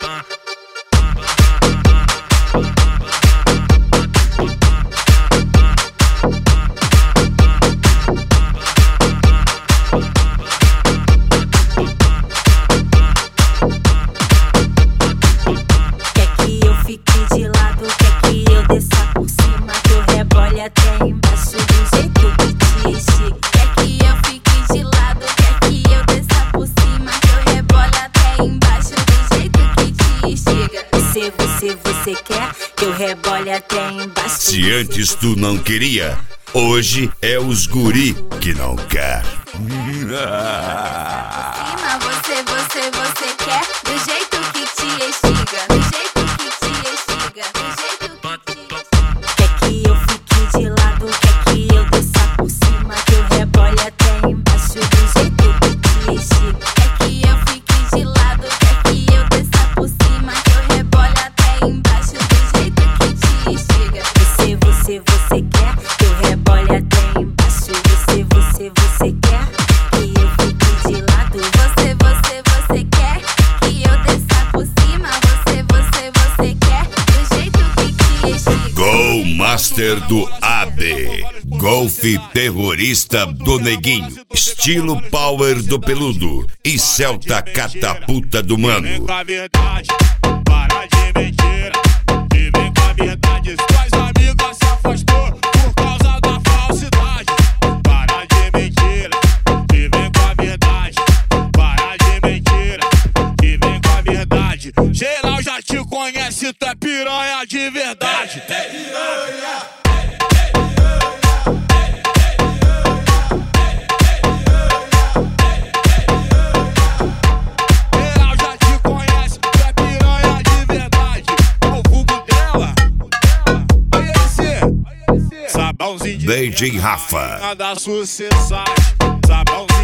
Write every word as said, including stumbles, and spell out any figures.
Você quer que eu rebole até embaixo? Se antes tu não queria, hoje é os guri que não quer. Você, você, você quer do jeito que te estiga, do jeito que te estiga, do jeito que te estiga. Quer que eu fique de lado, quer que eu desça por cima, que eu rebole até embaixo, do jeito que te estiga. Quer que eu fique de lado, quer que eu desça por cima, que eu rebole até embaixo, do jeito que te estiga. Você, você, você quer que eu rebole até embaixo? Você, você, você quer que eu fique de lado? Você, você, você quer que eu desça por cima? Você, você, você quer do jeito que te estiga. Gol Master do A B, Golfe terrorista do Neguinho, estilo Power do Peludo e Celta Catapulta do Mano. Vem com a verdade, para de mentira. E vem com a verdade, suas amigas se afastou por causa da falsidade. Para de mentira, e vem com a verdade. Para de mentira, e vem com a verdade. Geral já te conhece, tu é piranha de verdade. É piranha. D J Rafa. Da sucessagem, sabão